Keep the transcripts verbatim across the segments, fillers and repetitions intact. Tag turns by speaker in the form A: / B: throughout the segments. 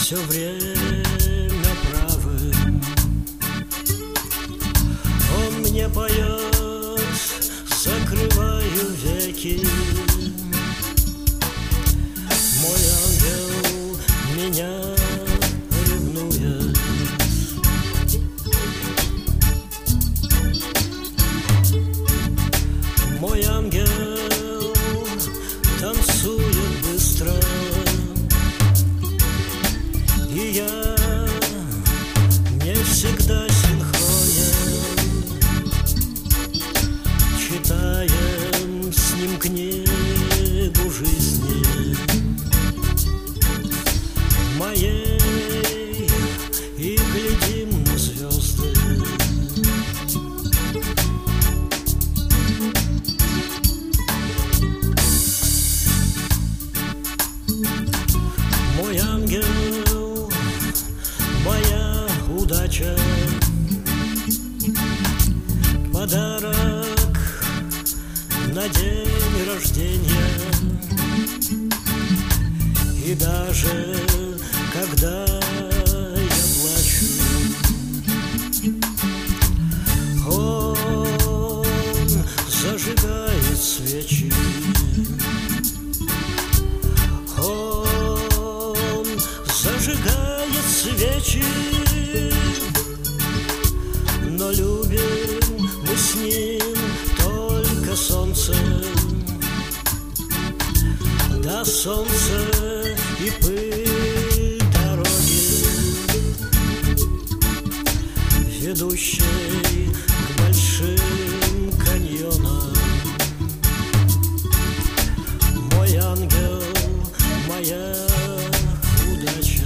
A: все время правым. Он мне поет, закрываю веки. Мой ангел меня ревнует. Мой ангел танцует быстро, и я не всегда синхронен. Читаем с ним книгу жизни моей и глядим на звезды. Мой ангел, моя удача, подарок на день рождения. И даже когда я плачу, он зажигает свечи. Он зажигает свечи, но любим мы с ним только солнце. Да, солнце и пыль дороги, ведущей к большим каньонам. Мой ангел, моя удача.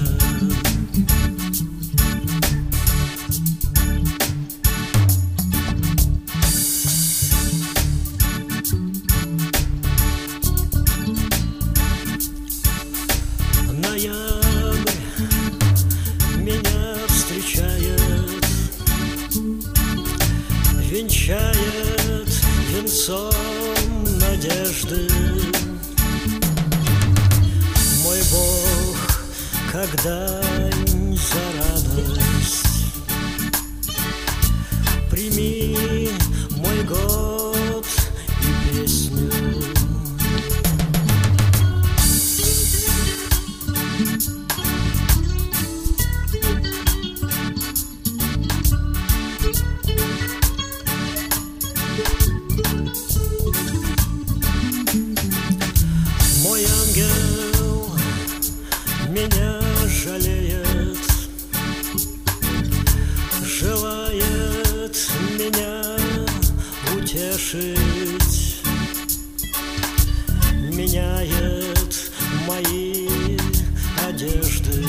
A: Ноябрь меня встречает, венчает венцом надежды. Мой Бог, как дань за радость, прими мой год и песню. Мой ангел меня жалеет, желает меня утешить, меняет мои одежды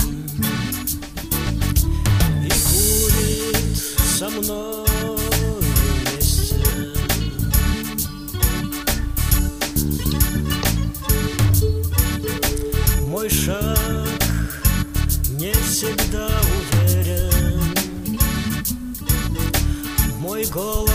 A: и курит со мной вместе. Мой шаг не всегда уверен, мой голос